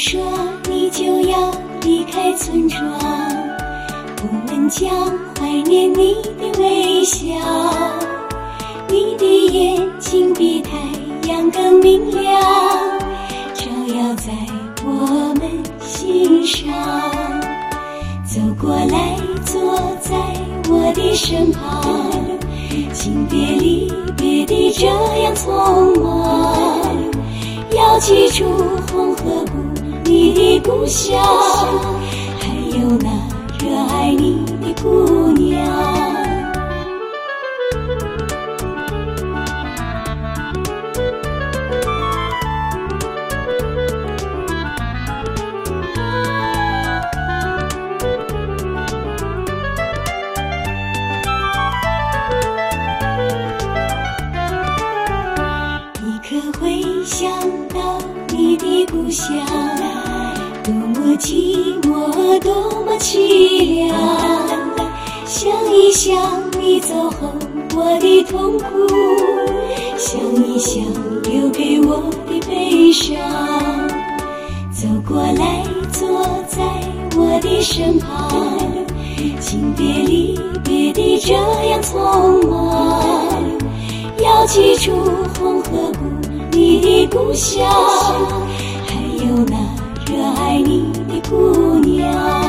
说你就要离开村庄，我们将怀念你的微笑，你的眼睛比太阳更明亮，照耀在我们心上。走过来，坐在我的身旁，请别离别的这样匆忙，要记住红河谷你的故乡，还有那热爱你的姑娘。可会想到你的故乡，多么寂寞，多么凄凉。想一想你走后我的痛苦，想一想留给我的悲伤。走过来，坐在我的身旁，请别离别的这样匆忙，要记住红河谷你的故乡，还有那热爱你的姑娘。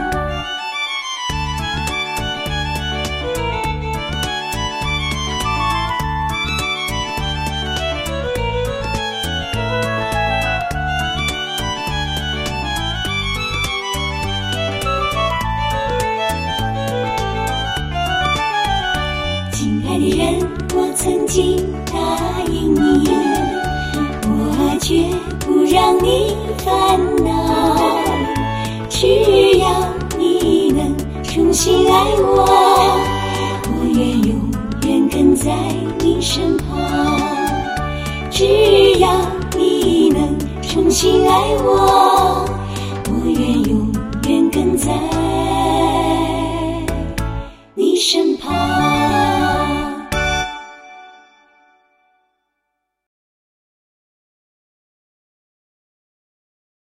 亲爱的人，我曾经答应你，我绝不让你烦恼，只要你能重新爱我，我愿永远跟在你身旁。只要你能重新爱我，我愿永